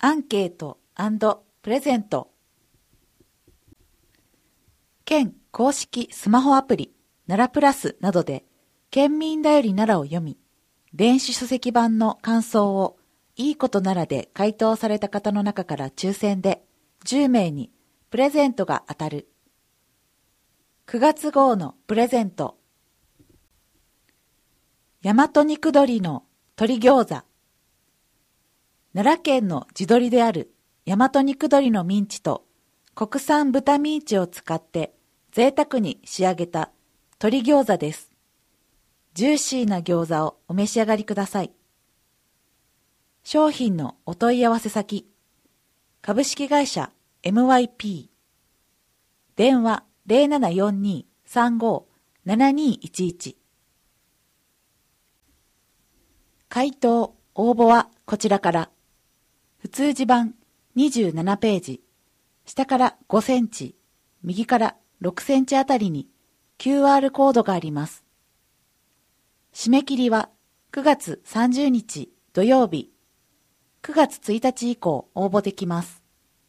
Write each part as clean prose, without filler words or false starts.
アンケート&プレゼント。県公式スマホアプリ奈良プラスなどで県民だより奈良を読み、電子書籍版の感想をいいこと奈良で回答された方の中から抽選で10名にプレゼントが当たる。9月号のプレゼント。大和肉鶏の鶏餃子。奈良県の地鶏である大和肉鶏のミンチと国産豚ミンチを使って贅沢に仕上げた鶏餃子です。ジューシーな餃子をお召し上がりください。商品のお問い合わせ先、株式会社 MYP。電話 0742-35-7211。回答・応募はこちらから。普通字版27ページ、下から5センチ、右から6センチあたりに QR コードがあります。締め切りは9月30日土曜日、9月1日以降応募できます。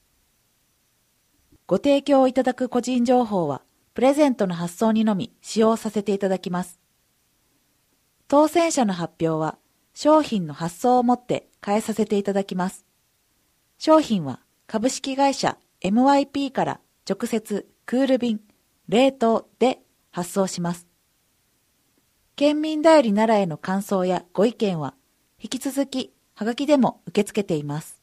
ご提供いただく個人情報はプレゼントの発送にのみ使用させていただきます。当選者の発表は商品の発送をもって返させていただきます。商品は株式会社 MYP から直接クール便、冷凍で発送します。県民だより奈良への感想やご意見は引き続きはがきでも受け付けています。